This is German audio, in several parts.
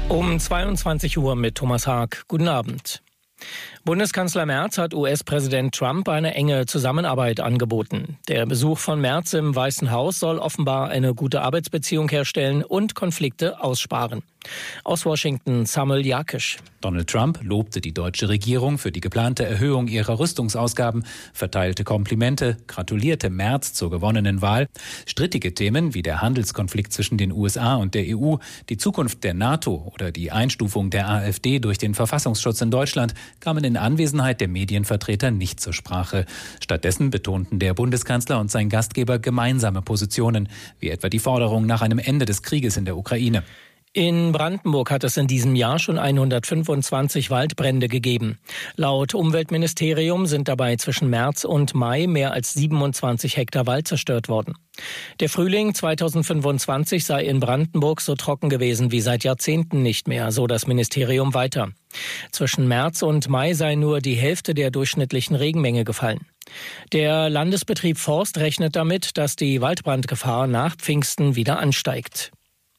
Um 22 Uhr mit Thomas Haag. Guten Abend. Bundeskanzler Merz hat US-Präsident Trump eine enge Zusammenarbeit angeboten. Der Besuch von Merz im Weißen Haus soll offenbar eine gute Arbeitsbeziehung herstellen und Konflikte aussparen. Aus Washington Samuel Jakisch. Donald Trump lobte die deutsche Regierung für die geplante Erhöhung ihrer Rüstungsausgaben, verteilte Komplimente, gratulierte Merz zur gewonnenen Wahl. Strittige Themen wie der Handelskonflikt zwischen den USA und der EU, die Zukunft der NATO oder die Einstufung der AfD durch den Verfassungsschutz in Deutschland kamen in Anwesenheit der Medienvertreter nicht zur Sprache. Stattdessen betonten der Bundeskanzler und sein Gastgeber gemeinsame Positionen, wie etwa die Forderung nach einem Ende des Krieges in der Ukraine. In Brandenburg hat es in diesem Jahr schon 125 Waldbrände gegeben. Laut Umweltministerium sind dabei zwischen März und Mai mehr als 27 Hektar Wald zerstört worden. Der Frühling 2025 sei in Brandenburg so trocken gewesen wie seit Jahrzehnten nicht mehr, so das Ministerium weiter. Zwischen März und Mai sei nur die Hälfte der durchschnittlichen Regenmenge gefallen. Der Landesbetrieb Forst rechnet damit, dass die Waldbrandgefahr nach Pfingsten wieder ansteigt.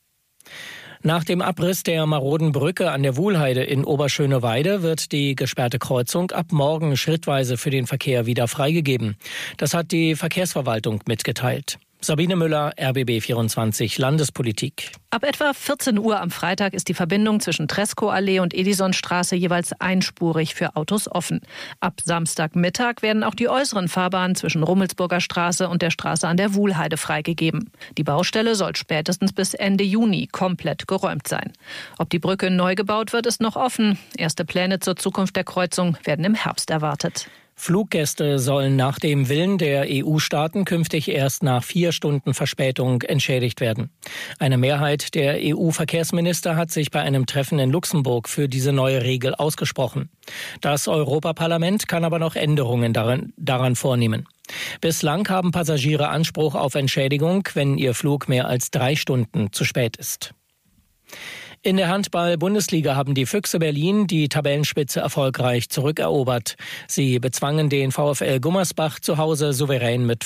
Nach dem Abriss der maroden Brücke an der Wuhlheide in Oberschöneweide wird die gesperrte Kreuzung ab morgen schrittweise für den Verkehr wieder freigegeben. Das hat die Verkehrsverwaltung mitgeteilt. Sabine Müller, RBB24 Landespolitik. Ab etwa 14 Uhr am Freitag ist die Verbindung zwischen Treskow-Allee und Edisonstraße jeweils einspurig für Autos offen. Ab Samstagmittag werden auch die äußeren Fahrbahnen zwischen Rummelsburger Straße und der Straße an der Wuhlheide freigegeben. Die Baustelle soll spätestens bis Ende Juni komplett geräumt sein. Ob die Brücke neu gebaut wird, ist noch offen. Erste Pläne zur Zukunft der Kreuzung werden im Herbst erwartet. Fluggäste sollen nach dem Willen der EU-Staaten künftig erst nach 4 Stunden Verspätung entschädigt werden. Eine Mehrheit der EU-Verkehrsminister hat sich bei einem Treffen in Luxemburg für diese neue Regel ausgesprochen. Das Europaparlament kann aber noch Änderungen daran vornehmen. Bislang haben Passagiere Anspruch auf Entschädigung, wenn ihr Flug mehr als 3 Stunden zu spät ist. In der Handball-Bundesliga haben die Füchse Berlin die Tabellenspitze erfolgreich zurückerobert. Sie bezwangen den VfL Gummersbach zu Hause souverän mit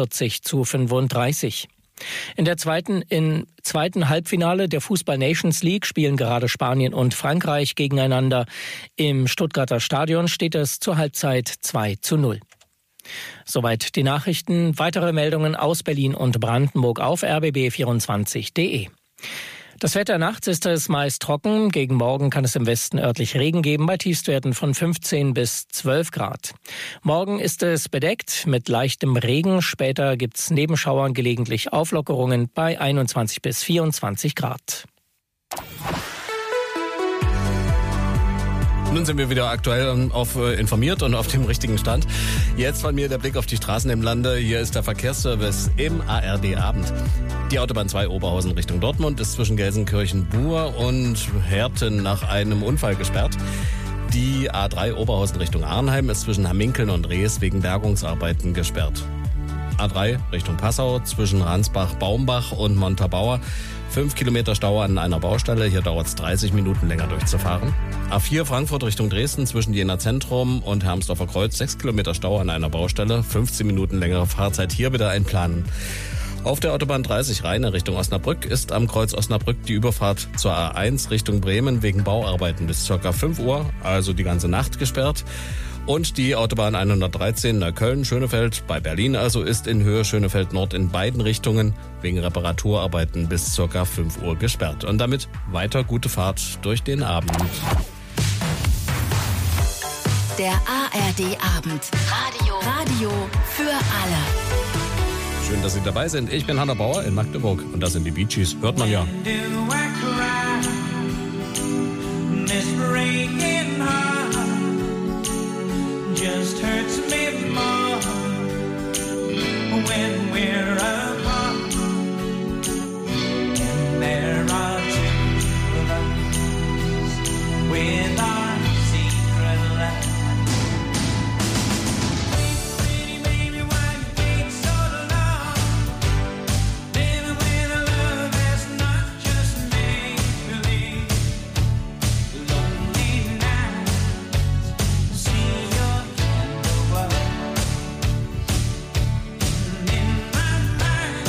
45:35. Im zweiten Halbfinale der Fußball Nations League spielen gerade Spanien und Frankreich gegeneinander. Im Stuttgarter Stadion steht es zur Halbzeit 2:0. Soweit die Nachrichten. Weitere Meldungen aus Berlin und Brandenburg auf rbb24.de. Das Wetter nachts ist es meist trocken. Gegen Morgen kann es im Westen örtlich Regen geben bei Tiefstwerten von 15 bis 12 Grad. Morgen ist es bedeckt mit leichtem Regen. Später gibt es Nebenschauern, gelegentlich Auflockerungen bei 21 bis 24 Grad. Nun sind wir wieder aktuell informiert und auf dem richtigen Stand. Jetzt von mir der Blick auf die Straßen im Lande. Hier ist der Verkehrsservice im ARD-Abend. Die Autobahn 2 Oberhausen Richtung Dortmund ist zwischen Gelsenkirchen-Buhr und Herten nach einem Unfall gesperrt. Die A3 Oberhausen Richtung Arnheim ist zwischen Hamminkeln und Rees wegen Bergungsarbeiten gesperrt. A3 Richtung Passau zwischen Ransbach-Baumbach und Montabaur. 5 Kilometer Stau an einer Baustelle. Hier dauert es 30 Minuten länger durchzufahren. A4 Frankfurt Richtung Dresden zwischen Jena Zentrum und Hermsdorfer Kreuz. 6 Kilometer Stau an einer Baustelle. 15 Minuten längere Fahrzeit. Hier bitte einplanen. Auf der Autobahn 30 Rheine Richtung Osnabrück ist am Kreuz Osnabrück die Überfahrt zur A1 Richtung Bremen wegen Bauarbeiten bis ca. 5 Uhr, also die ganze Nacht gesperrt. Und die Autobahn 113 Neukölln-Schönefeld bei Berlin also ist in Höhe Schönefeld Nord in beiden Richtungen wegen Reparaturarbeiten bis ca. 5 Uhr gesperrt. Und damit weiter gute Fahrt durch den Abend. Der ARD-Abend. Radio für alle. Schön, dass Sie dabei sind. Ich bin Hanna Bauer in Magdeburg und das sind die Bee Gees. Hört man ja. Just hurts me more when we're apart, and there are two of us with our secret life. Pretty baby, why you take so long? Living with a love that's not just make believe. Lonely nights, see your candle glow. In my mind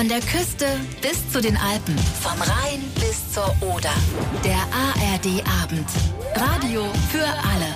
Von der Küste bis zu den Alpen, vom Rhein bis zur Oder. Der ARD-Abend. Radio für alle.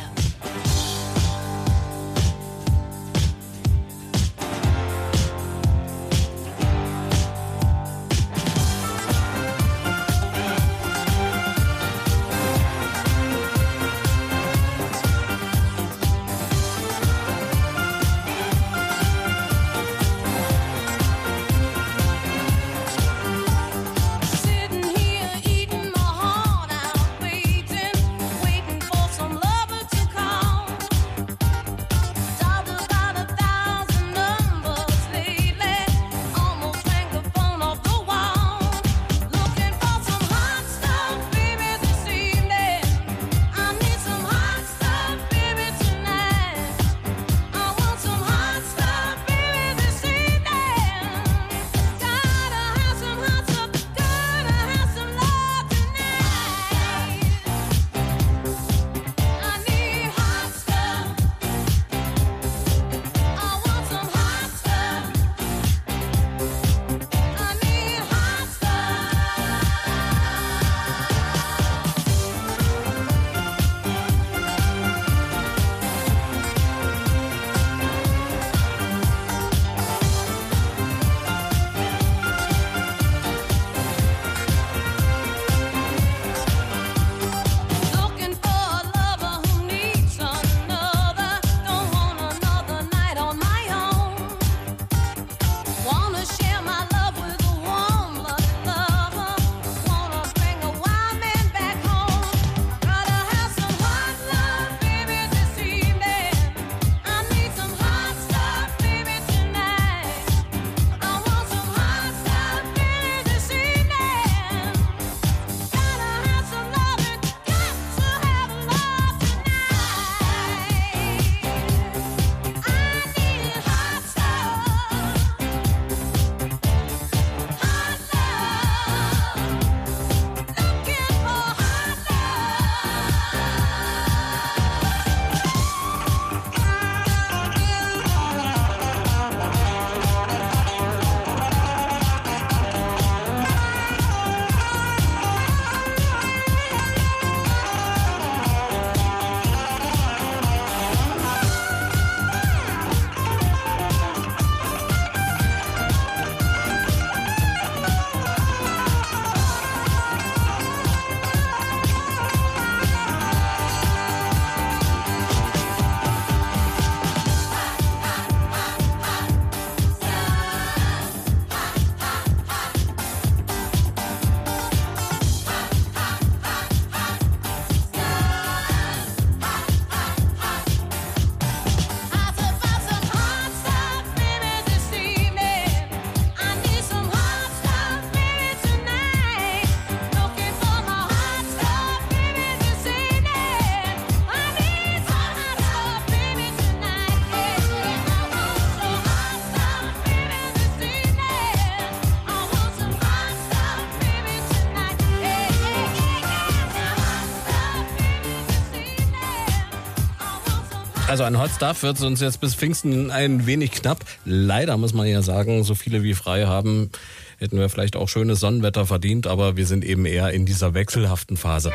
Also an Hot Stuff wird es uns jetzt bis Pfingsten ein wenig knapp. Leider muss man ja sagen, so viele wie frei haben, hätten wir vielleicht auch schönes Sonnenwetter verdient, aber wir sind eben eher in dieser wechselhaften Phase.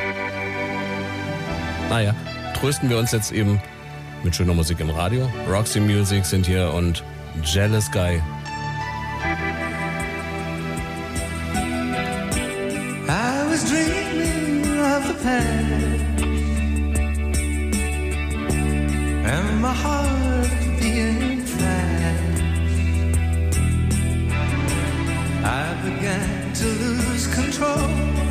Naja, trösten wir uns jetzt eben mit schöner Musik im Radio. Roxy Music sind hier und Jealous Guy. I was dreaming of the past and my heart being fast. I began to lose control.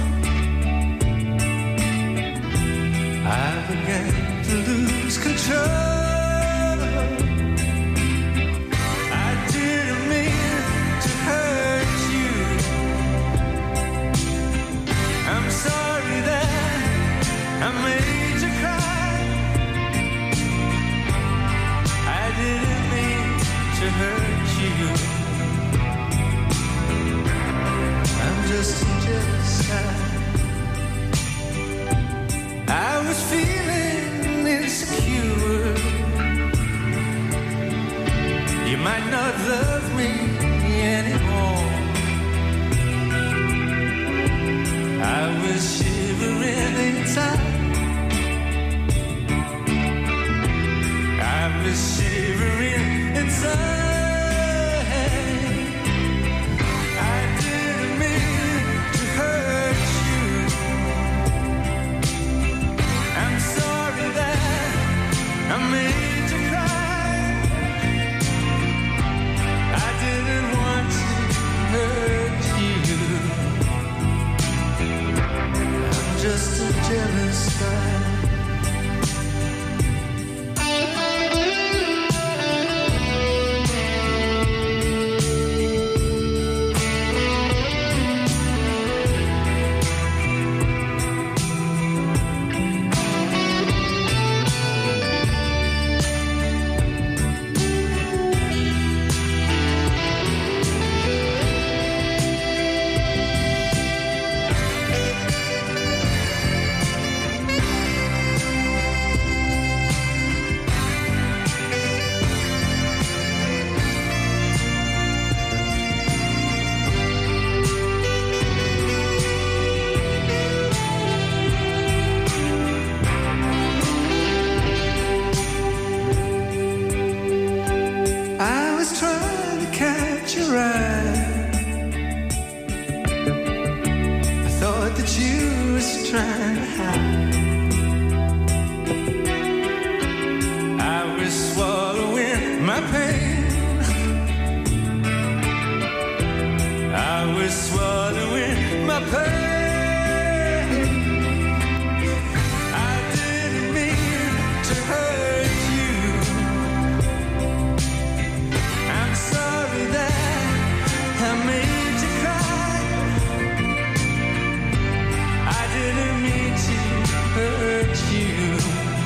I began to lose control. I didn't mean to hurt you. I'm sorry that I made you cry. I didn't mean to hurt you. I'm just a jealous guy. I was feeling insecure. sky. I was trying to catch your eye. I thought that you was trying to hide. I was swallowing my pain. I was swallowing my pain. I didn't mean to hurt you. I'm sorry that I made you cry. I didn't mean to hurt you.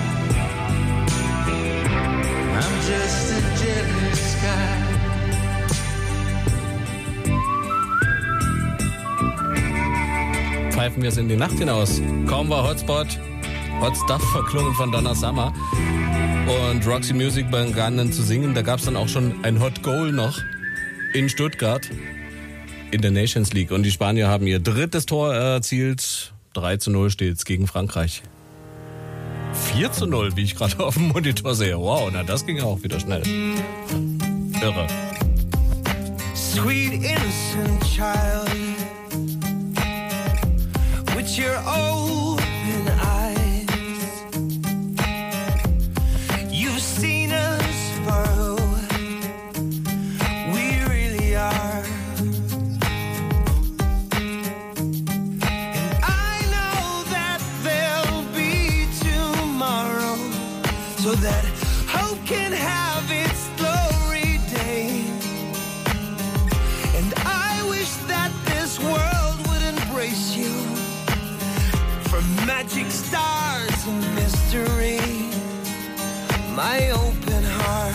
I'm just a jealous guy. Pfeifen wir es in die Nacht hinaus. Kaum war Hot Stuff verklungen von Donna Summer und Roxy Music begann dann zu singen. Da gab es dann auch schon ein Hot Goal noch in Stuttgart in der Nations League. Und die Spanier haben ihr drittes Tor erzielt. 3:0 steht's gegen Frankreich. 4:0, wie ich gerade auf dem Monitor sehe. Wow, na das ging auch wieder schnell. Irre. Sweet innocent child, with your open eyes, you've seen us for who we really are. And I know that there'll be tomorrow, so that hope can have its glory day. And I wish that this world would embrace you, for magic, stars, and mystery. My open heart.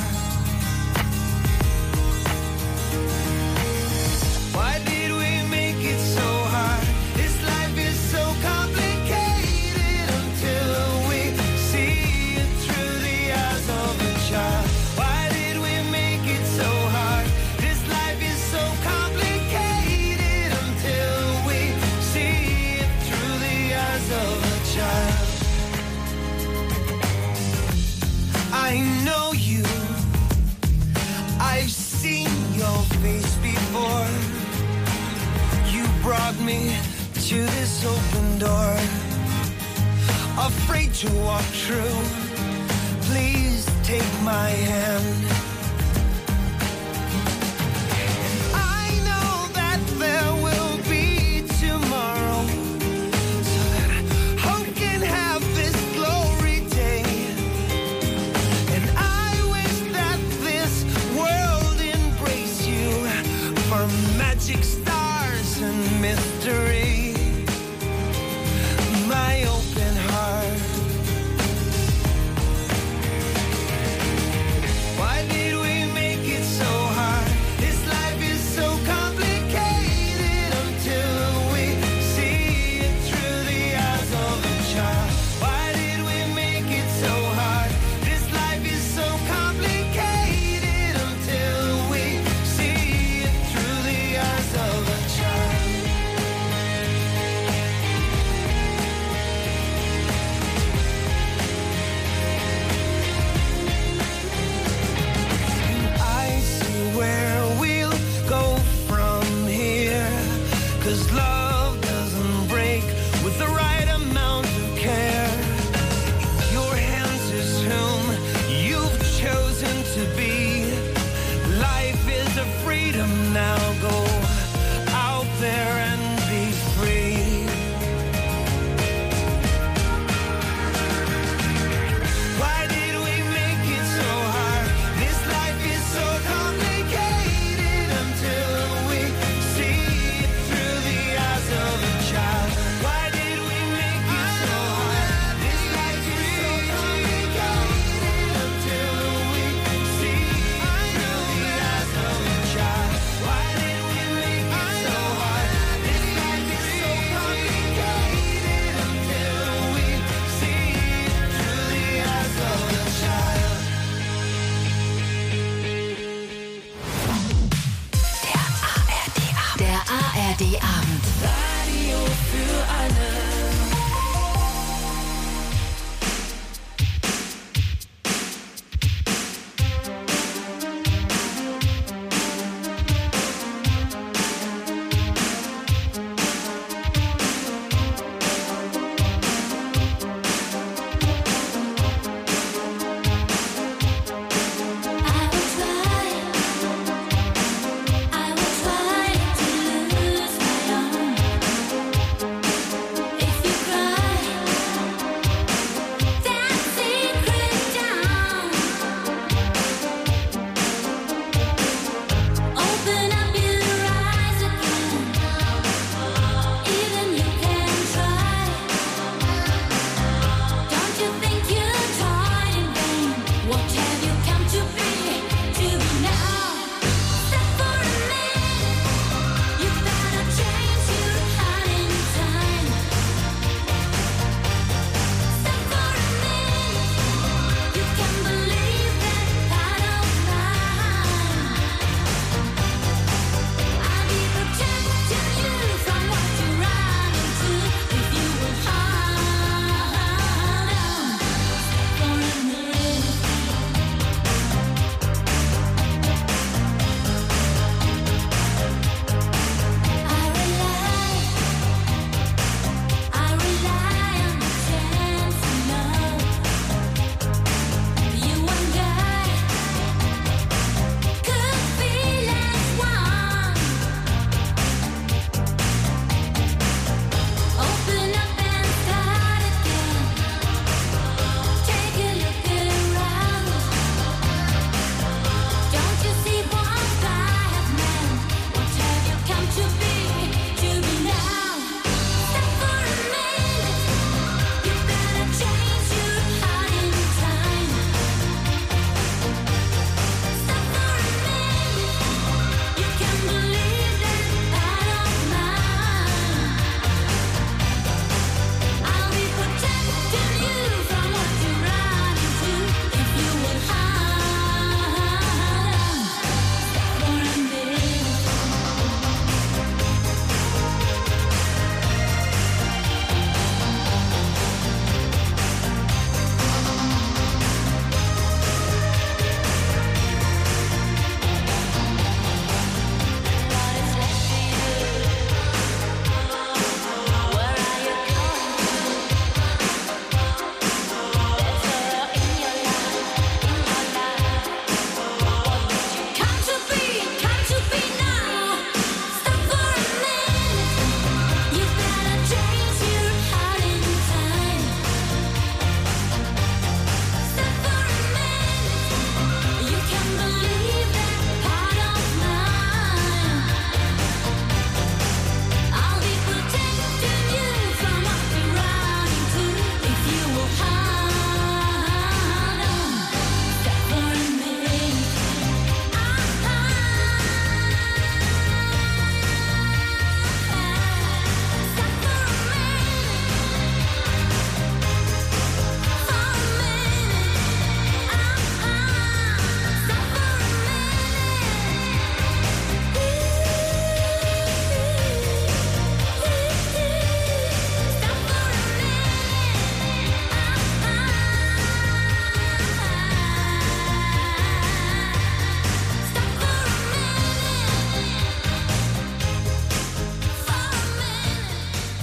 Why did we make it so hard? This life is so complicated until we see it through the eyes of a child. Why did we make it so hard? This life is so complicated until we see it through the eyes of a child. I know you. I've seen your face before. You brought me to this open door, afraid to walk through. Please take my hand. I know that there will be tomorrow, so that hope can have this glory day. And I wish that this world embrace you, for magic, stars, and mystery. My open heart. Why did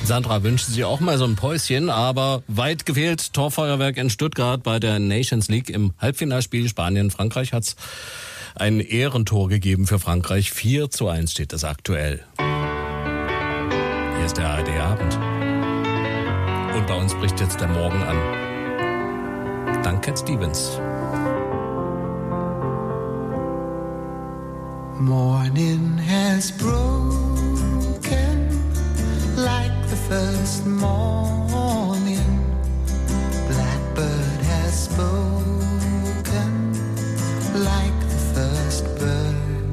Sandra wünscht sich auch mal so ein Päuschen, aber weit gefehlt. Torfeuerwerk in Stuttgart bei der Nations League im Halbfinalspiel Spanien-Frankreich hat's ein Ehrentor gegeben für Frankreich. 4:1 steht es aktuell. Hier ist der ARD-Abend. Und bei uns bricht jetzt der Morgen an. Dank Cat Stevens. Morning has broken like the first morning. Blackbird has spoken like the first bird.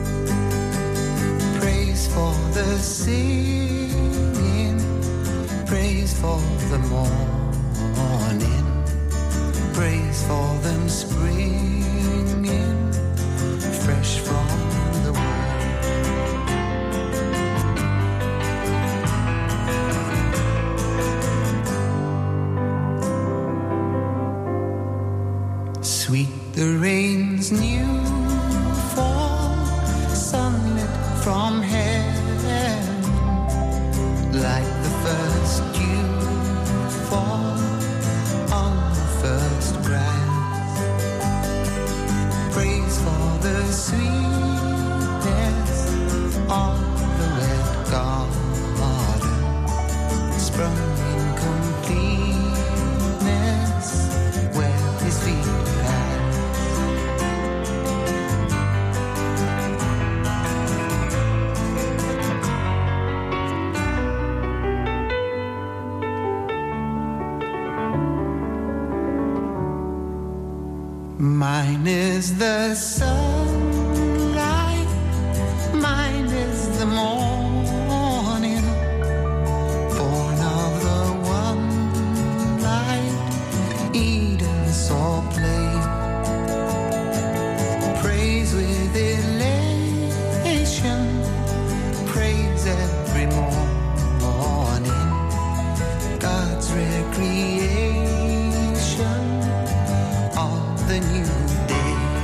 Praise for the singing, praise for the morning, praise for them springing fresh from the world. Sweet the rain's new fall, sunlit from heaven, like the first dew fall on the first grass. Praise for the sweetness of the red garden, sprung in completeness where his feet pass. Mine is the sunlight, mine is the morning, born of the one light Eden saw play. Praise with elation, praise every morning, God's recreation of the new day.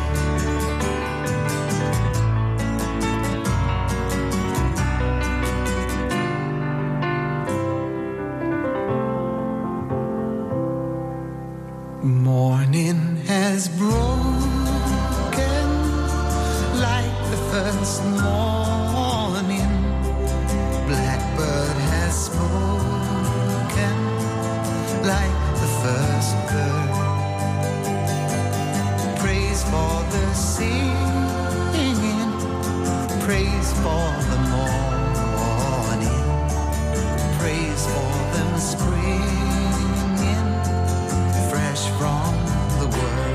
Morning has broken like the first morning. Blackbird has spoken like the first bird. Praise for the singing, praise for the morning, praise for them springing fresh from the world.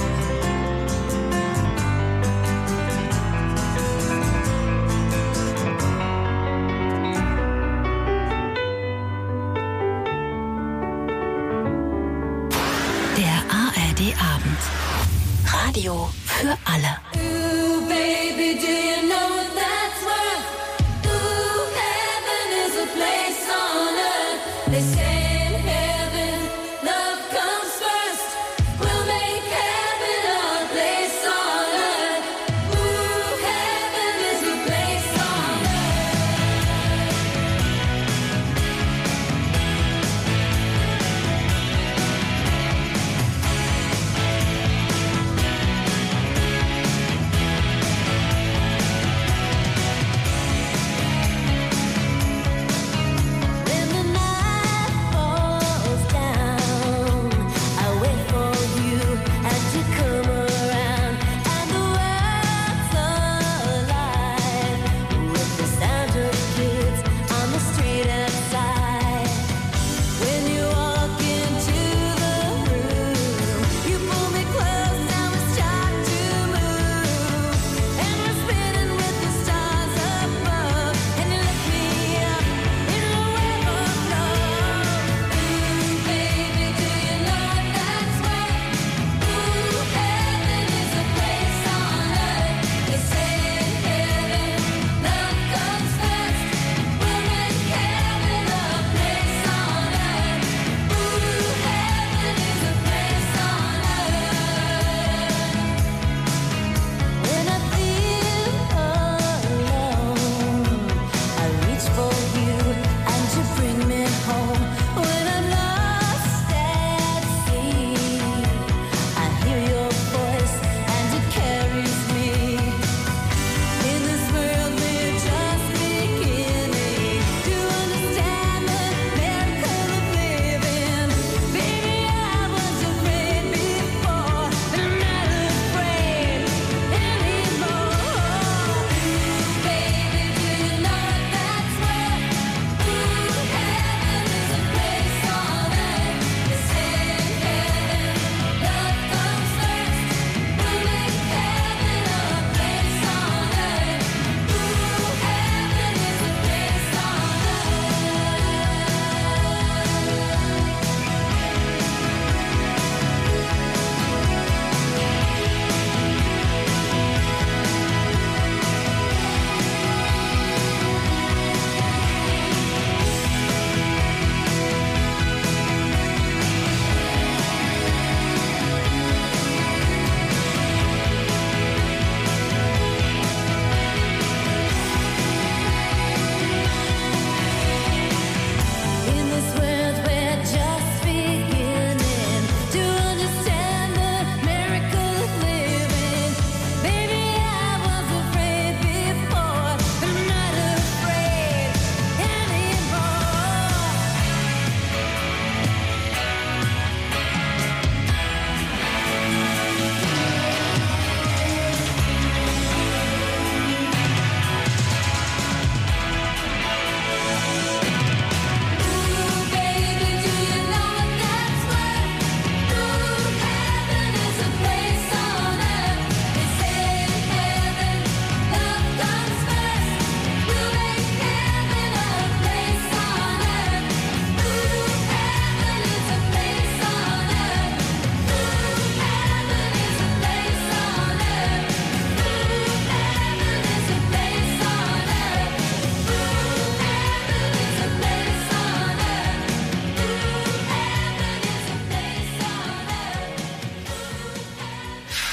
Der ARD-Abend. Radio für alle. Ooh, baby, do you know what that's worth? Ooh, heaven is a place on earth. They say in heaven, love comes first. We'll make heaven our place on earth. Ooh, heaven is a place on In the night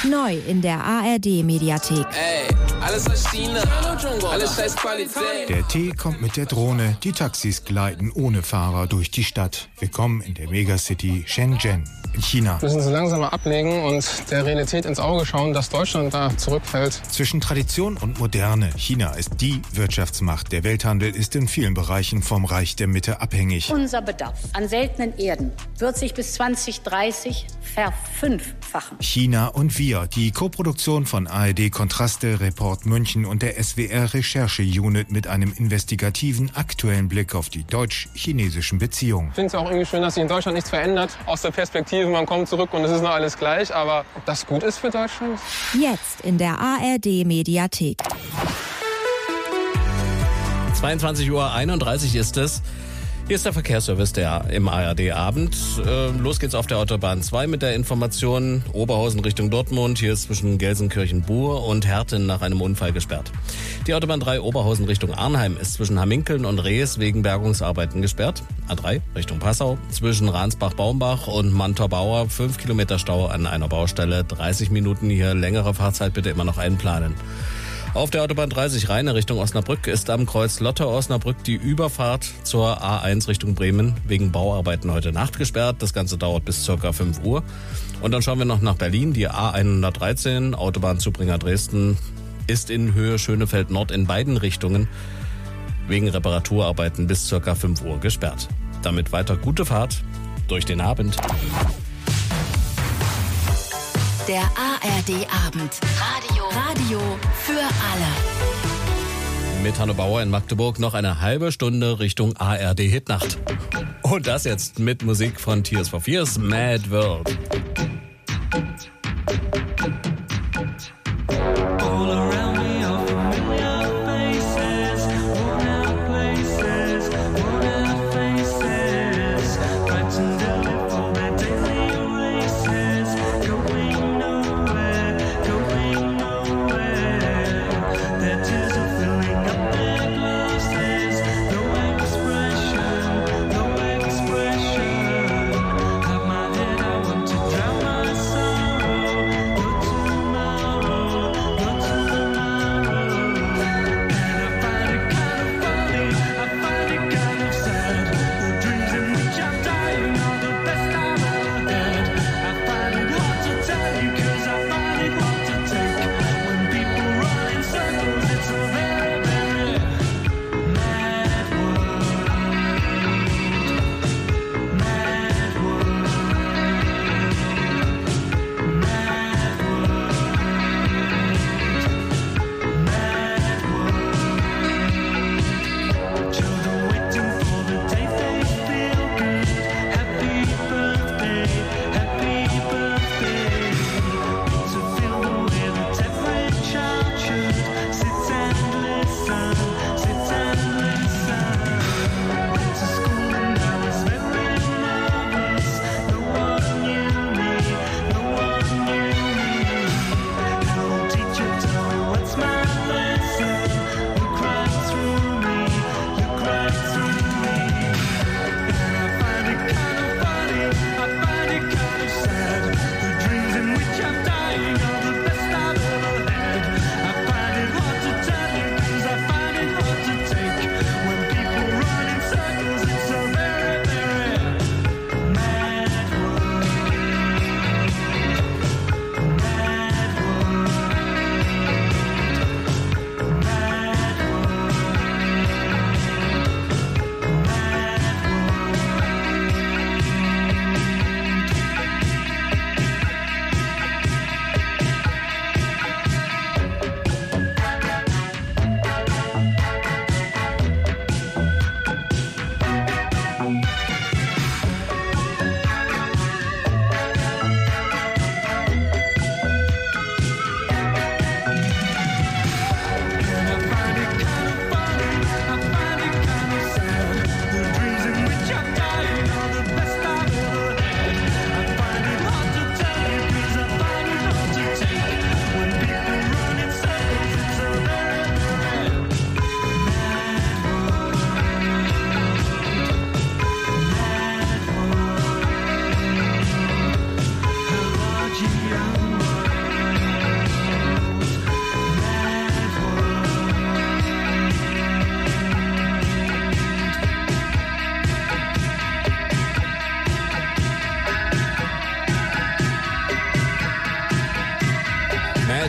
Neu in der ARD-Mediathek. Ey, alles aus China, alles scheiß Qualität. Der Tee kommt mit der Drohne, die Taxis gleiten ohne Fahrer durch die Stadt. Willkommen in der Megacity Shenzhen in China. Wir müssen so langsam mal ablegen und der Realität ins Auge schauen, dass Deutschland da zurückfällt. Zwischen Tradition und Moderne. China ist die Wirtschaftsmacht. Der Welthandel ist in vielen Bereichen vom Reich der Mitte abhängig. Unser Bedarf an seltenen Erden wird sich bis 2030 verfünffachen. China und wir, die Koproduktion von ARD Kontraste, Report München und der SWR Recherche-Unit mit einem investigativen, aktuellen Blick auf die deutsch-chinesischen Beziehungen. Ich finde es auch irgendwie schön, dass sich in Deutschland nichts verändert. Aus der Perspektive, man kommt zurück und es ist noch alles gleich. Aber ob das gut ist für Deutschland? Jetzt in der ARD-Mediathek. 22:31 Uhr ist es. Hier ist der Verkehrsservice im ARD-Abend. Los geht's auf der Autobahn 2 mit der Information Oberhausen Richtung Dortmund. Hier ist zwischen Gelsenkirchen-Buhr und Herten nach einem Unfall gesperrt. Die Autobahn 3 Oberhausen Richtung Arnheim ist zwischen Hamminkeln und Rees wegen Bergungsarbeiten gesperrt. A3 Richtung Passau zwischen Ransbach-Baumbach und Mantor-Bauer 5 Kilometer Stau an einer Baustelle. 30 Minuten hier längere Fahrzeit bitte immer noch einplanen. Auf der Autobahn 30 Rheine Richtung Osnabrück ist am Kreuz Lotte-Osnabrück die Überfahrt zur A1 Richtung Bremen wegen Bauarbeiten heute Nacht gesperrt. Das Ganze dauert bis ca. 5 Uhr. Und dann schauen wir noch nach Berlin. Die A113, Autobahn Zubringer Dresden, ist in Höhe Schönefeld Nord in beiden Richtungen wegen Reparaturarbeiten bis ca. 5 Uhr gesperrt. Damit weiter gute Fahrt durch den Abend. Der ARD-Abend. Radio für alle. Mit Hanno Bauer in Magdeburg noch eine halbe Stunde Richtung ARD-Hitnacht. Und das jetzt mit Musik von Tears for Fears, Mad World. All around me are familiar faces, worn out places, worn out faces, fighting daily for their daily races, going nowhere, their tears are filling up their glasses, no expression, have my head, I want to drown my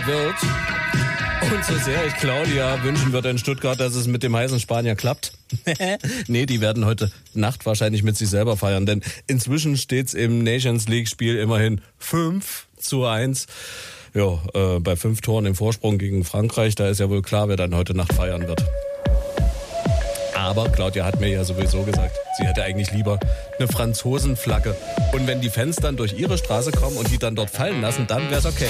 wird. Und so sehr ich Claudia wünschen würde in Stuttgart, dass es mit dem heißen Spanier klappt. Nee, die werden heute Nacht wahrscheinlich mit sich selber feiern, denn inzwischen steht's im Nations League Spiel immerhin 5:1. Ja, bei 5 Toren im Vorsprung gegen Frankreich, da ist ja wohl klar, wer dann heute Nacht feiern wird. Aber Claudia hat mir ja sowieso gesagt, sie hätte eigentlich lieber eine Franzosenflagge. Und wenn die Fans dann durch ihre Straße kommen und die dann dort fallen lassen, dann wär's okay.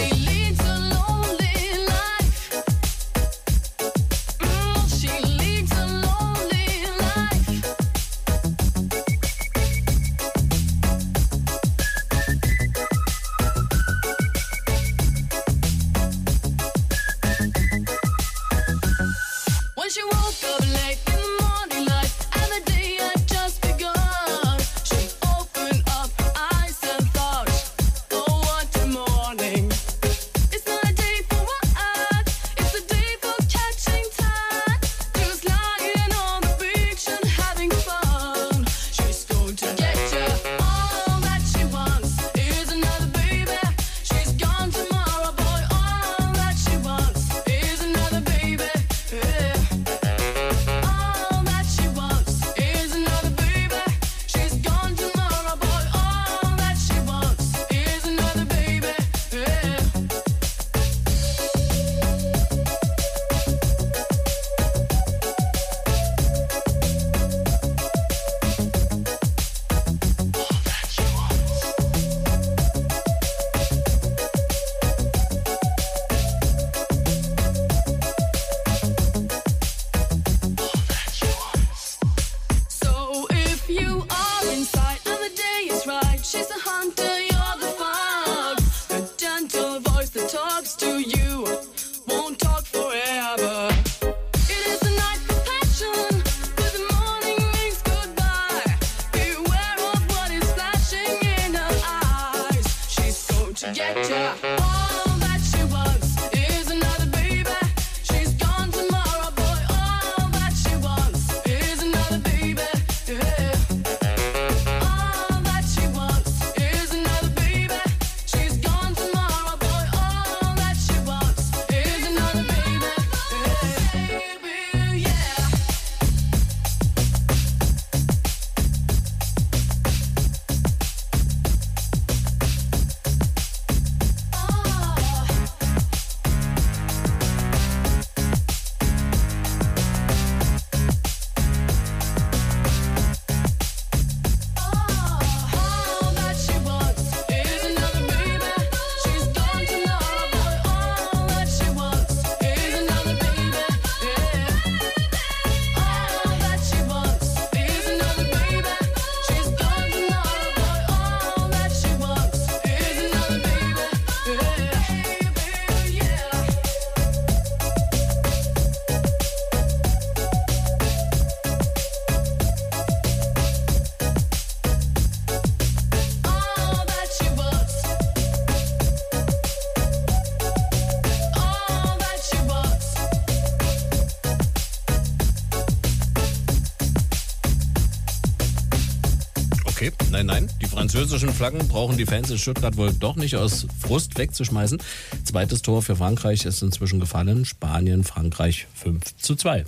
Nein, die französischen Flaggen brauchen die Fans in Stuttgart wohl doch nicht aus Frust wegzuschmeißen. Zweites Tor für Frankreich ist inzwischen gefallen. Spanien, Frankreich 5:2.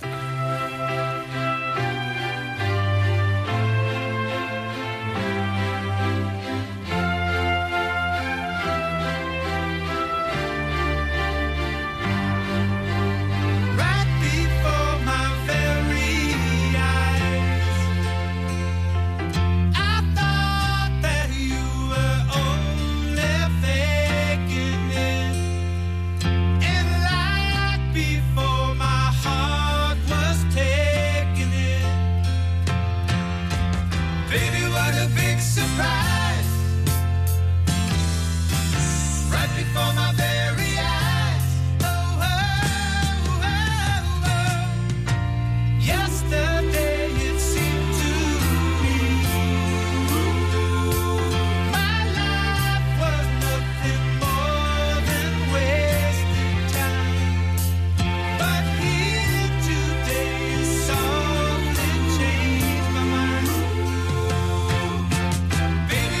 Baby,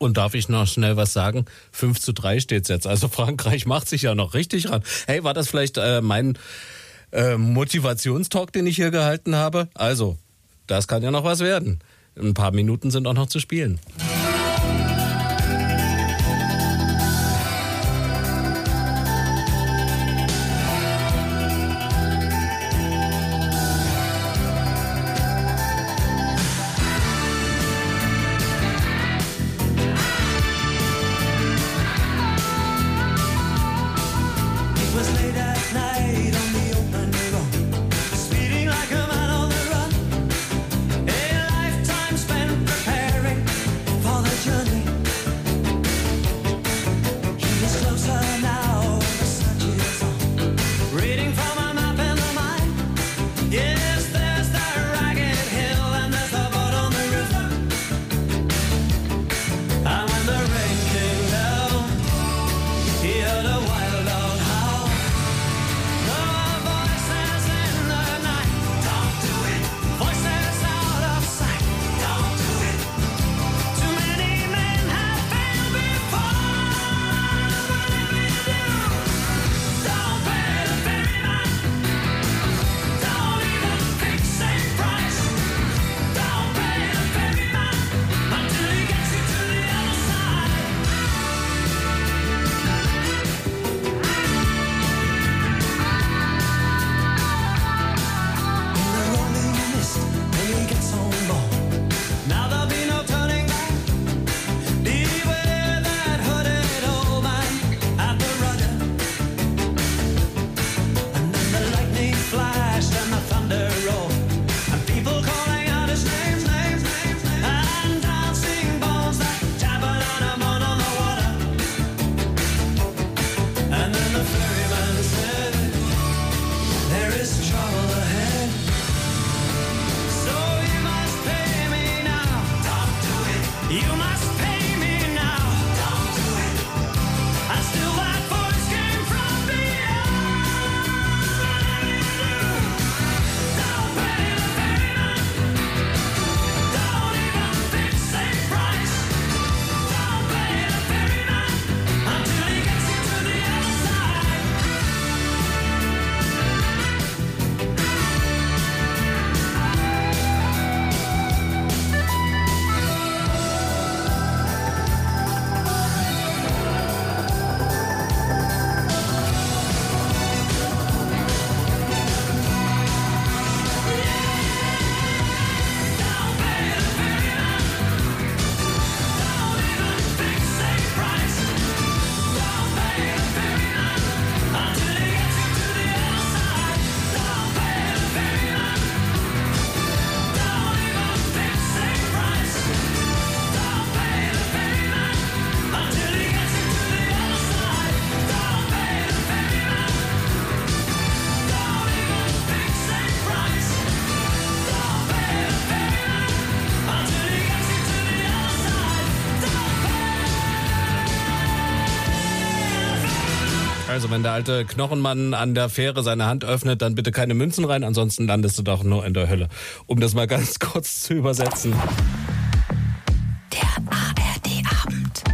Und darf ich noch schnell was sagen? 5:3 steht's jetzt. Also Frankreich macht sich ja noch richtig ran. Hey, war das vielleicht mein Motivationstalk, den ich hier gehalten habe? Also, das kann ja noch was werden. Ein paar Minuten sind auch noch zu spielen. Also wenn der alte Knochenmann an der Fähre seine Hand öffnet, dann bitte keine Münzen rein, ansonsten landest du doch nur in der Hölle. Um das mal ganz kurz zu übersetzen. Der ARD-Abend.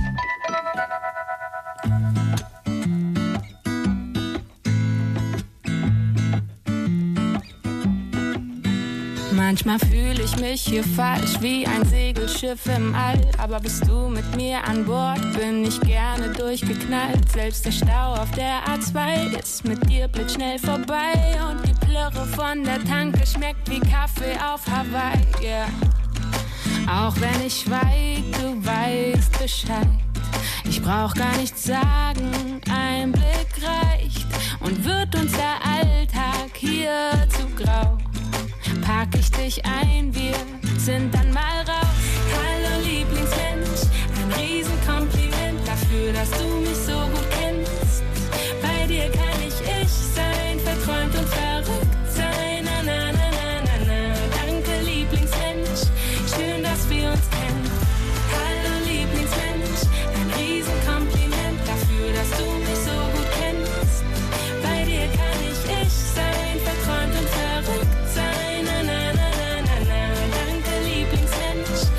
Manchmal fühle ich mich hier falsch wie ein Segelschiff im All. Aber bist du mit mir an Bord, bin ich gerne durchgeknallt. Selbst der Stau auf der A2 ist mit dir blitzschnell vorbei. Und die Plörre von der Tanke schmeckt wie Kaffee auf Hawaii, yeah. Auch wenn ich schweig, du weißt Bescheid. Ich brauch gar nichts sagen, ein Blick reicht. Und wird uns der Alltag hier zu grau, pack ich dich ein, wir sind dann mal raus. Hallo Lieblingsmensch, ein Riesenkompliment dafür, dass du mich so gut kennst. Bei dir kann ich sein, verträumt und verrückt sein. Na, na, na, na, na, na. Danke Lieblingsmensch, schön, dass wir uns kennen. Hallo Lieblingsmensch, ein Riesenkompliment dafür, dass du mich so gut kennst. Bei dir kann ich sein, verträumt und verrückt sein. Na, na, na, na, na, na. Danke Lieblingsmensch,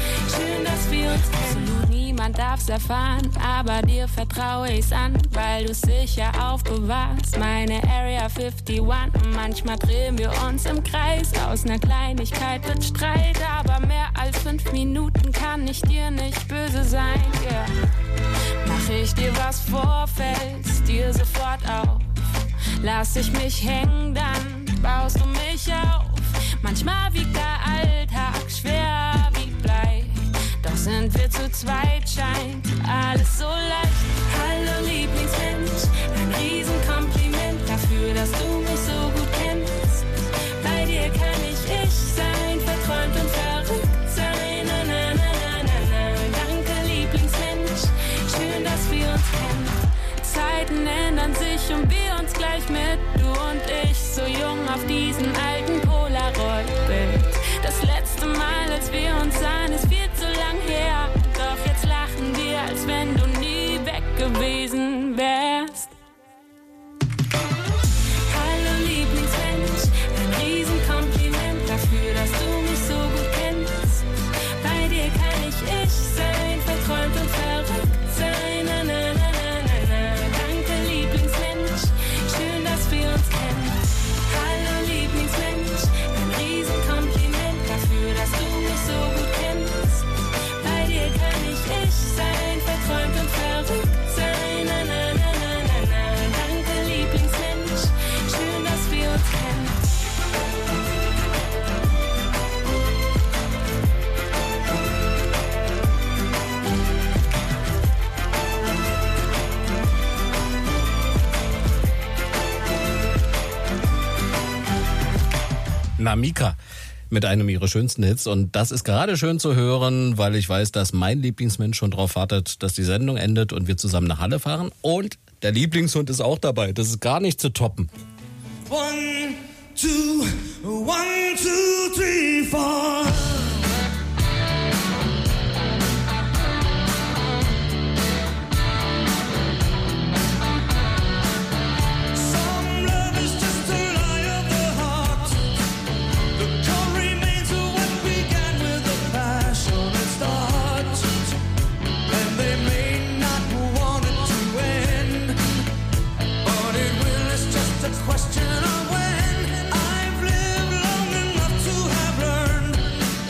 darf's erfahren, aber dir vertraue ich's an, weil du's sicher aufbewahrst. Meine Area 51 und manchmal drehen wir uns im Kreis. Aus ner Kleinigkeit wird Streit, aber mehr als 5 Minuten kann ich dir nicht böse sein, yeah. Mach ich dir was vor, fällst dir sofort auf. Lass ich mich hängen, dann baust du mich auf. Manchmal wiegt der Alltag schwer wie Blei, doch sind wir zu zweit, scheint alles so leicht. Hallo Lieblingsmensch, ein Riesenkompliment dafür, dass du mich so gut kennst. Bei dir kann ich sein, verträumt und verrückt sein. Na, na, na, na, na, na. Danke Lieblingsmensch, schön, dass wir uns kennen. Zeiten ändern sich und wir uns gleich mit, du und ich, so jung auf diesem alten Polaroid-Bild. Das letzte Mal, als wir uns sahen, ist viel zu lang her, doch jetzt lachen wir, als wenn du nie weg gewesen wärst. Hallo Lieblingsmensch, ein Riesenkompliment dafür, dass du mich so gut kennst. Bei dir kann ich sein, verträumt und verrückt sein. Na, na, na, na, na, na. Danke Lieblingsmensch, schön, dass wir uns kennen. Hallo Lieblingsmensch, ein Riesenkompliment dafür, dass du mich so gut kennst. Bei dir kann ich sein, verträumt und verrückt sein. Na, na, na, na, na, na. Danke Lieblingsmensch, schön, dass wir uns kennen. Namika mit einem ihrer schönsten Hits. Und das ist gerade schön zu hören, weil ich weiß, dass mein Lieblingsmensch schon darauf wartet, dass die Sendung endet und wir zusammen nach Halle fahren. Und der Lieblingshund ist auch dabei. Das ist gar nicht zu toppen. 1, 2, 1, 2, 3, 4. Some love is just a lie of the heart. The core remains of what began with a passionate start. And they may not want it to end, but it will. It's just a question of when. I've lived long enough to have learned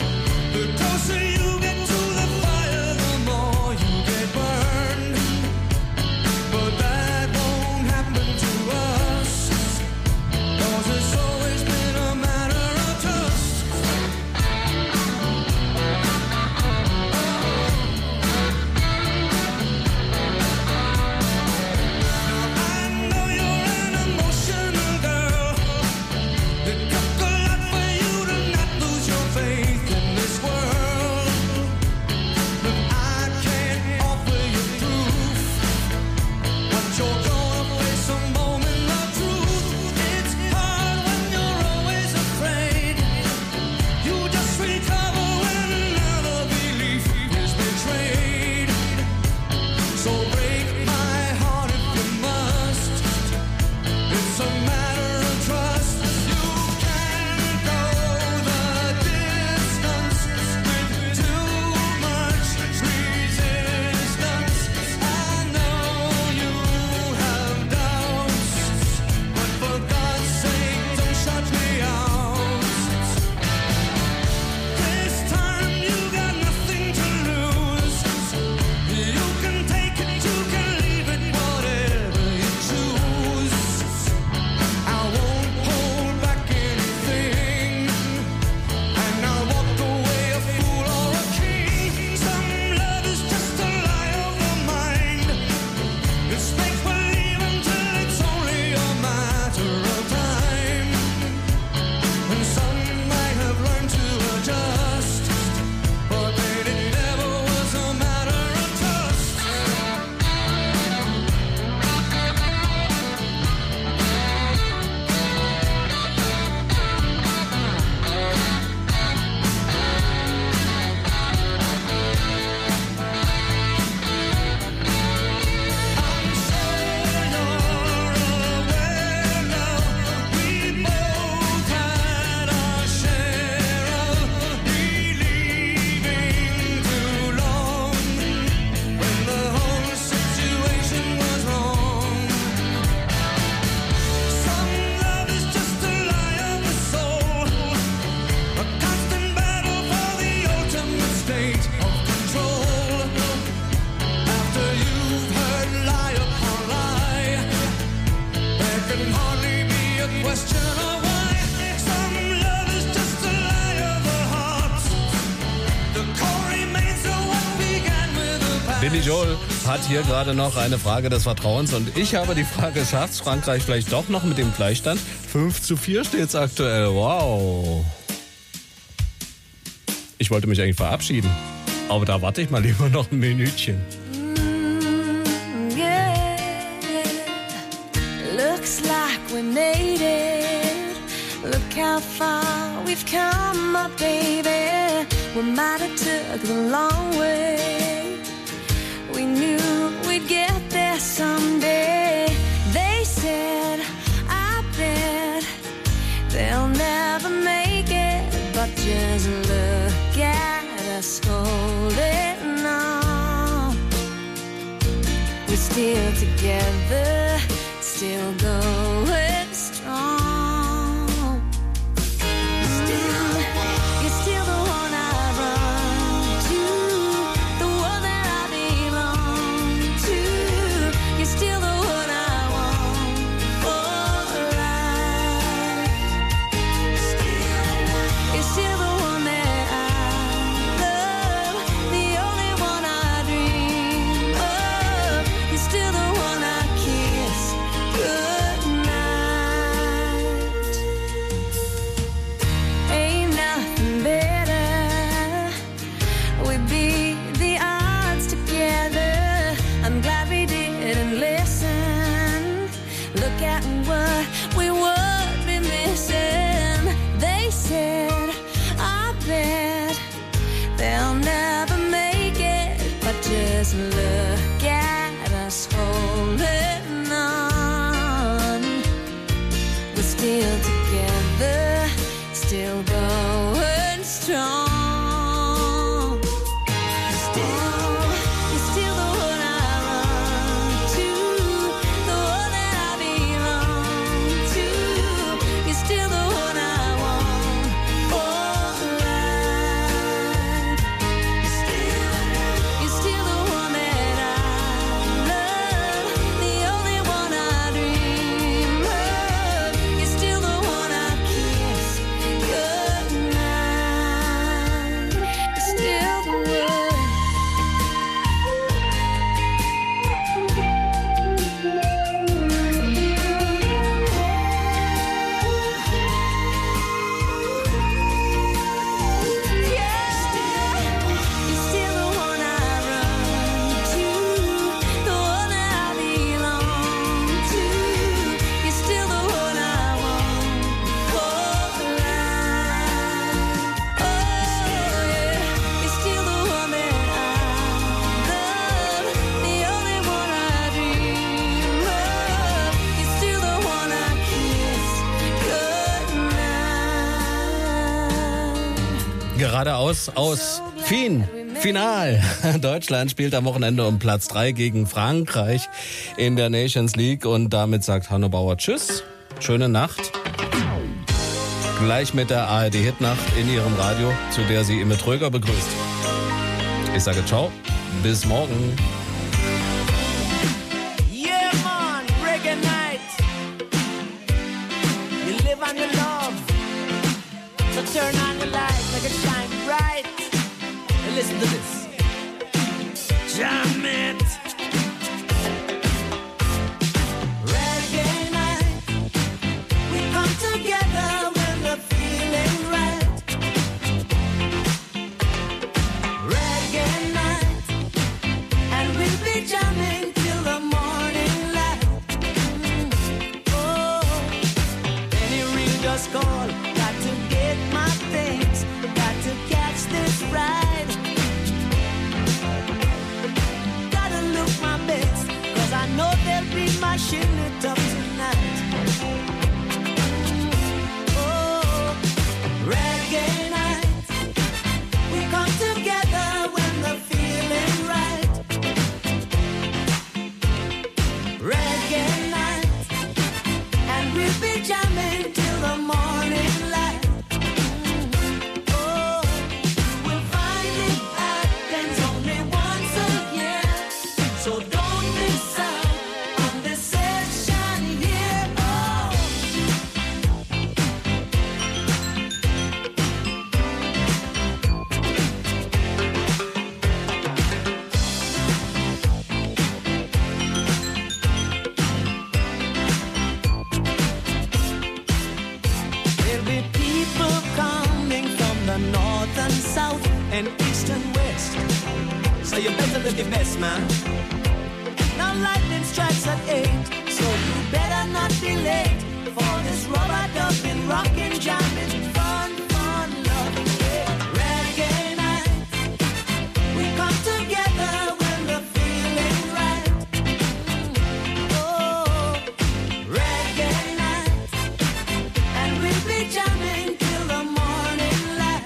Billy Joel hat hier gerade noch eine Frage des Vertrauens und ich habe die Frage, schafft Frankreich vielleicht doch noch mit dem Gleichstand? 5:4 steht's aktuell, wow. Ich wollte mich eigentlich verabschieden, aber da warte ich mal lieber noch ein Minütchen. Yeah, looks like we made it. Look how far we've come up, baby. We might have took the long way. We knew we'd get there someday. They said, I bet they'll never make it, but just look at us holding on. We're still together, still going strong. Still, you're still the one I run to, the one that I belong to. You're still the one I want for life. You're still the one that I love, the only one I dream of. You're still the one I kiss goodnight. Ain't nothing better. We beat the odds together. I'm glad we didn't listen. Look at what we would be missing. They said, I bet they'll never make it, but just look at us holding on. We're still together, still going strong. Still, you're still the one I run to, the one that I belong to. You're still the one I want for life. You're still the one that I love, the only one I dream of. You're still the one I kiss goodnight. You're still the one. You're still the one I run to, the one that I belong to. You're still the one I want for life. Oh yeah, you're still the one that I love, the only one I dream of. You're still the one I kiss goodnight. Geradeaus aus Wien. Final. Deutschland spielt am Wochenende um Platz 3 gegen Frankreich in der Nations League und damit sagt Hanno Bauer Tschüss, schöne Nacht. Gleich mit der ARD Hitnacht in ihrem Radio, zu der sie Imme Tröger begrüßt. Ich sage ciao, bis morgen. Yeah, man, reggae night. You live on your love. So turn on the light, make it shine bright. And listen to this. Jam it. Reggae night. We come together when the feeling right. Reggae night. And we'll be jamming till the morning light. Oh, any ring just call. Got to get my things. Got to catch this ride. Gotta look my best, 'cause I know they'll be mashing it up tonight. Oh, reggae night. We come together when the feeling right. Reggae night. And we'll be jamming till the morning light. Oh, we'll find it happens only once a year. So don't miss out on this session so you better look your best, man. Now lightning strikes at 8, so you better not be late for this rubber dubbing, rockin', jamming, fun, loving, reggae night. We come together when the feeling's right. Oh, reggae night, and we'll be jamming till the morning light.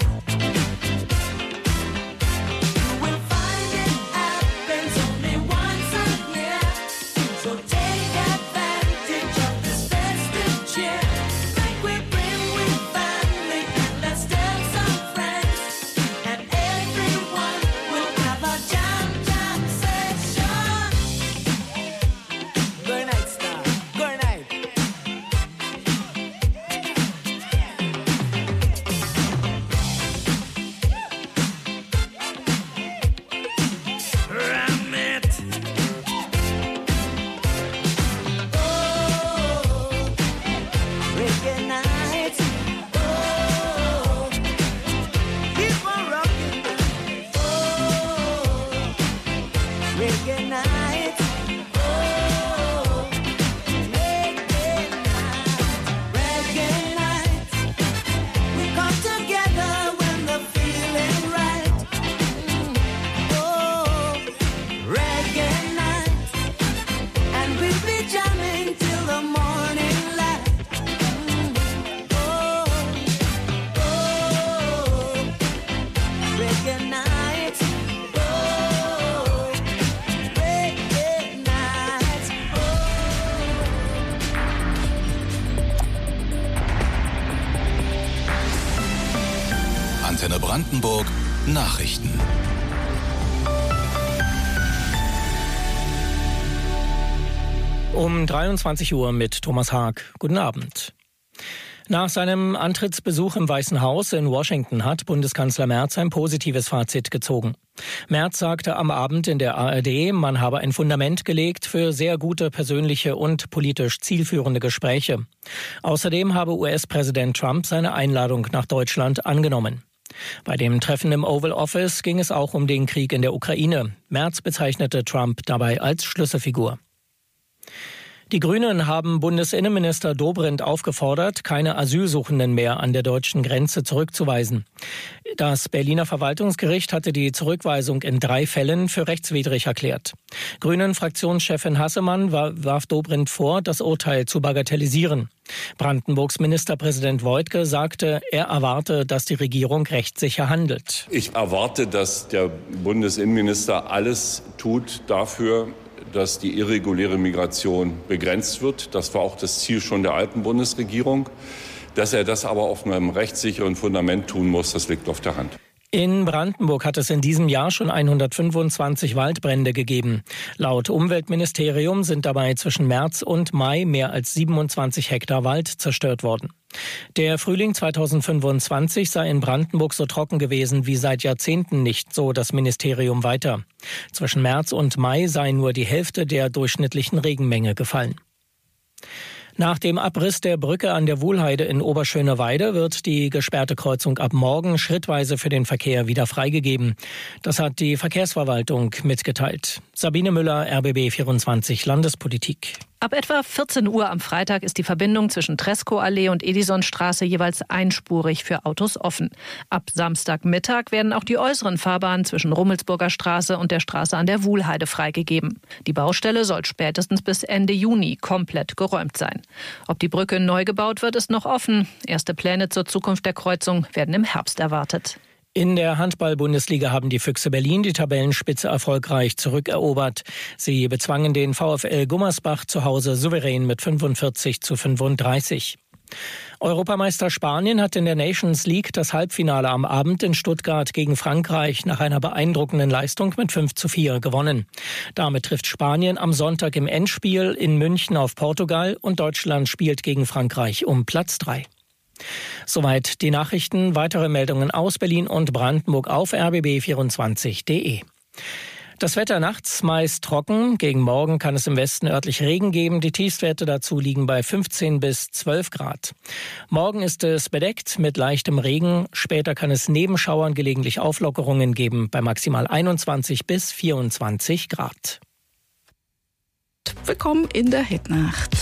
You will find it happens only once a year, so take advantage of this festive cheer. Make we bring with family and let's tell some friends, and everyone will have a jam session. Good night, star. Good night. Ram it. Oh, reggae night. Oh, keep on rocking. Oh, reggae night. Oh, reggae night. We come together when the feeling's right. Oh, reggae night, and we'll be jamming till the morning light. Oh, reggae night. Oh, reggae night. Antenne Brandenburg Nachrichten. Um 23 Uhr mit Thomas Haag. Guten Abend. Nach seinem Antrittsbesuch im Weißen Haus in Washington hat Bundeskanzler Merz ein positives Fazit gezogen. Merz sagte am Abend in der ARD, man habe ein Fundament gelegt für sehr gute persönliche und politisch zielführende Gespräche. Außerdem habe US-Präsident Trump seine Einladung nach Deutschland angenommen. Bei dem Treffen im Oval Office ging es auch um den Krieg in der Ukraine. Merz bezeichnete Trump dabei als Schlüsselfigur. Die Grünen haben Bundesinnenminister Dobrindt aufgefordert, keine Asylsuchenden mehr an der deutschen Grenze zurückzuweisen. Das Berliner Verwaltungsgericht hatte die Zurückweisung in 3 Fällen für rechtswidrig erklärt. Grünen-Fraktionschefin Hassemann warf Dobrindt vor, das Urteil zu bagatellisieren. Brandenburgs Ministerpräsident Woidke sagte, er erwarte, dass die Regierung rechtssicher handelt. Ich erwarte, dass der Bundesinnenminister alles tut dafür, dass die irreguläre Migration begrenzt wird. Das war auch das Ziel schon der alten Bundesregierung. Dass er das aber auf einem rechtssicheren Fundament tun muss, das liegt auf der Hand. In Brandenburg hat es in diesem Jahr schon 125 Waldbrände gegeben. Laut Umweltministerium sind dabei zwischen März und Mai mehr als 27 Hektar Wald zerstört worden. Der Frühling 2025 sei in Brandenburg so trocken gewesen wie seit Jahrzehnten nicht, so das Ministerium weiter. Zwischen März und Mai sei nur die Hälfte der durchschnittlichen Regenmenge gefallen. Nach dem Abriss der Brücke an der Wuhlheide in Oberschöneweide wird die gesperrte Kreuzung ab morgen schrittweise für den Verkehr wieder freigegeben. Das hat die Verkehrsverwaltung mitgeteilt. Sabine Müller, RBB 24 Landespolitik. Ab etwa 14 Uhr am Freitag ist die Verbindung zwischen Treskowallee und Edisonstraße jeweils einspurig für Autos offen. Ab Samstagmittag werden auch die äußeren Fahrbahnen zwischen Rummelsburger Straße und der Straße an der Wuhlheide freigegeben. Die Baustelle soll spätestens bis Ende Juni komplett geräumt sein. Ob die Brücke neu gebaut wird, ist noch offen. Erste Pläne zur Zukunft der Kreuzung werden im Herbst erwartet. In der Handball-Bundesliga haben die Füchse Berlin die Tabellenspitze erfolgreich zurückerobert. Sie bezwangen den VfL Gummersbach zu Hause souverän mit 45:35. Europameister Spanien hat in der Nations League das Halbfinale am Abend in Stuttgart gegen Frankreich nach einer beeindruckenden Leistung mit 5:4 gewonnen. Damit trifft Spanien am Sonntag im Endspiel in München auf Portugal und Deutschland spielt gegen Frankreich um Platz 3. Soweit die Nachrichten. Weitere Meldungen aus Berlin und Brandenburg auf rbb24.de. Das Wetter nachts meist trocken. Gegen Morgen kann es im Westen örtlich Regen geben. Die Tiefstwerte dazu liegen bei 15 bis 12 Grad. Morgen ist es bedeckt mit leichtem Regen. Später kann es neben Schauern gelegentlich Auflockerungen geben bei maximal 21 bis 24 Grad. Willkommen in der Hitnacht.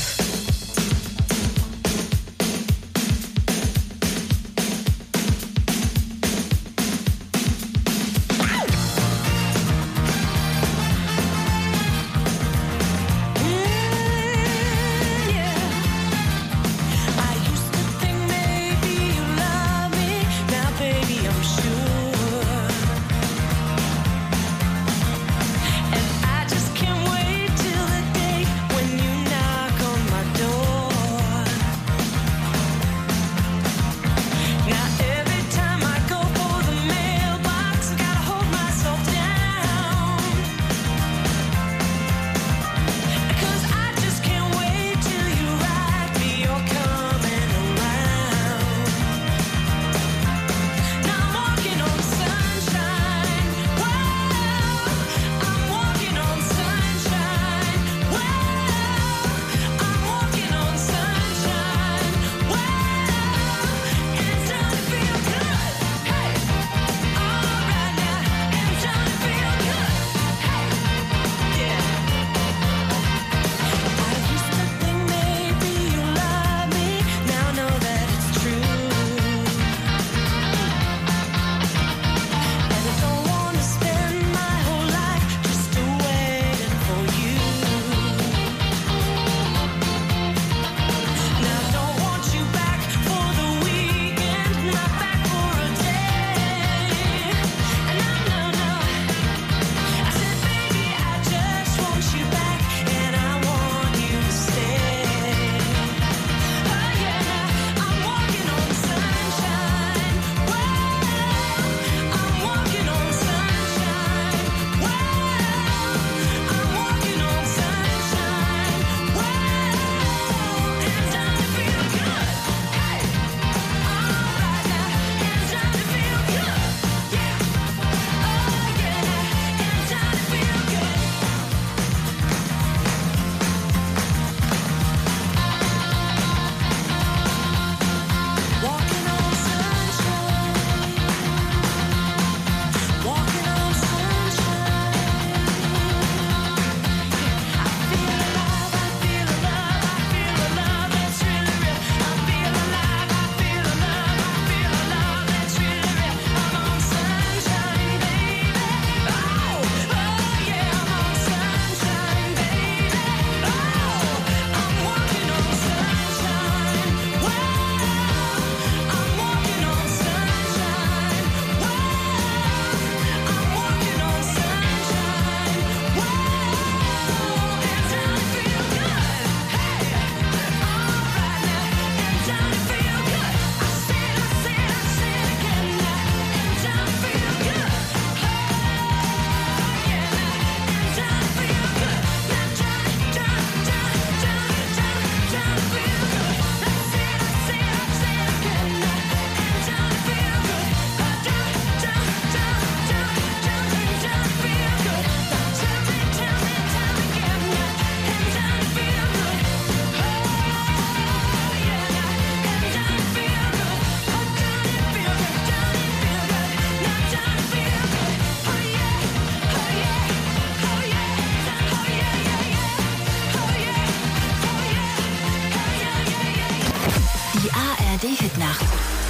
Die Hitnacht.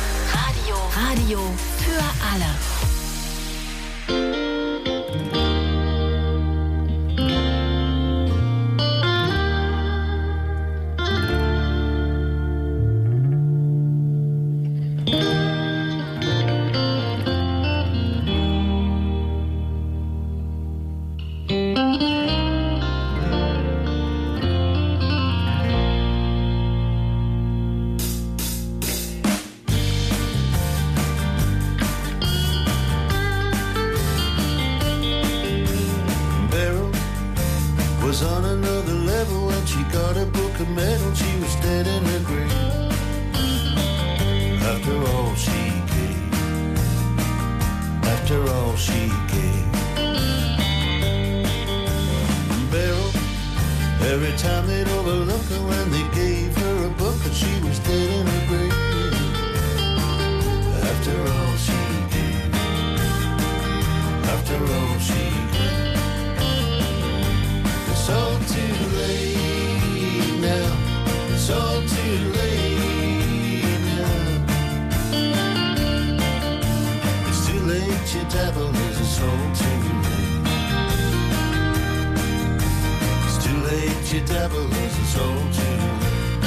Radio für alle. After all she gave. Every time they'd overlook her when they gave her a book and she was dead in her grave. After all she gave, after all she gave. It's all too late now, it's all too late now. It's too late to dabble, it's all too late. It's too late to dabble, it's all too late.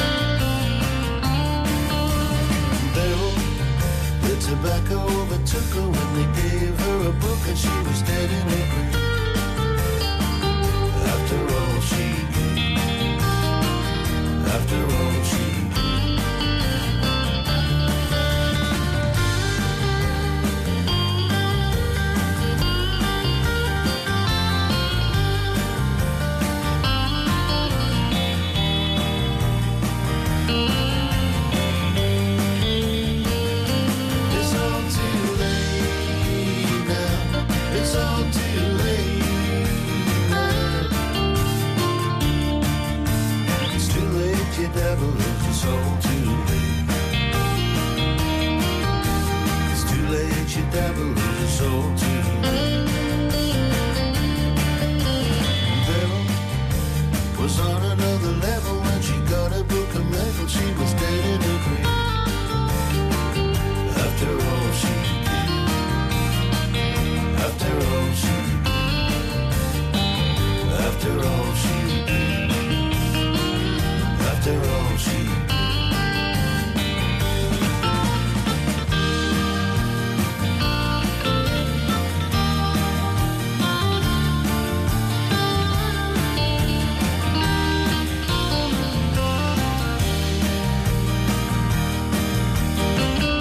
Beryl, the tobacco overtook her when they gave her a book and she was dead in her grave.